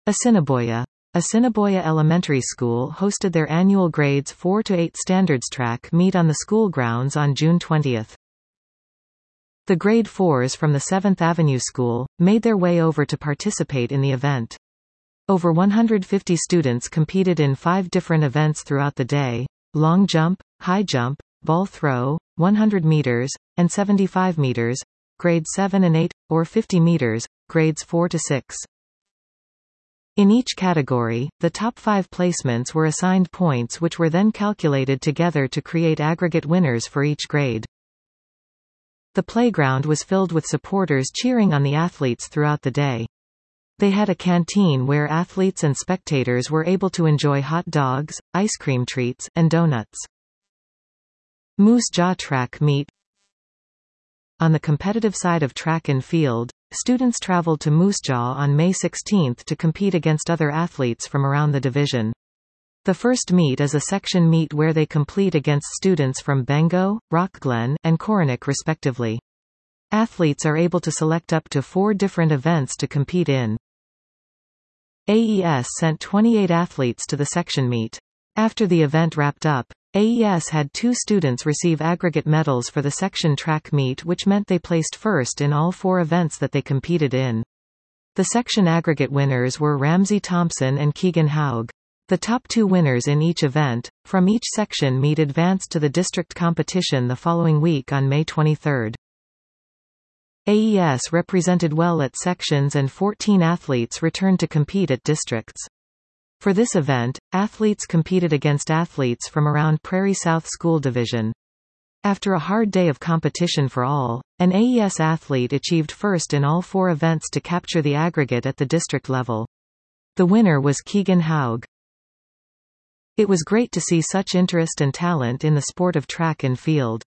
Assiniboia. Assiniboia Elementary School hosted their annual grades 4 to 8 standards track meet on the school grounds on June 20. The grade 4s from the 7th Avenue School made their way over to participate in the event. Over 150 students competed in 5 different events throughout the day: long jump, high jump, ball throw, 100 meters, and 75 meters, grades 7 and 8, or 50 meters, grades 4 to 6. In each category, the top 5 placements were assigned points which were then calculated together to create aggregate winners for each grade. The playground was filled with supporters cheering on the athletes throughout the day. They had a canteen where athletes and spectators were able to enjoy hot dogs, ice cream treats, and donuts. Moose Jaw Track Meet. On the competitive side of track and field, students traveled to Moose Jaw on May 16 to compete against other athletes from around the division. The first meet is a section meet where they compete against students from Bengo, Rockglen, and Coronach respectively. Athletes are able to select up to 4 different events to compete in. AES sent 28 athletes to the section meet. After the event wrapped up, AES had 2 students receive aggregate medals for the section track meet, which meant they placed first in all 4 events that they competed in. The section aggregate winners were Ramsey Thompson and Keegan Haug. The top 2 winners in each event, from each section meet advanced to the district competition the following week on May 23. AES represented well at sections and 14 athletes returned to compete at districts. For this event, athletes competed against athletes from around Prairie South School Division. After a hard day of competition for all, an AES athlete achieved first in all 4 events to capture the aggregate at the district level. The winner was Keegan Haug. It was great to see such interest and talent in the sport of track and field.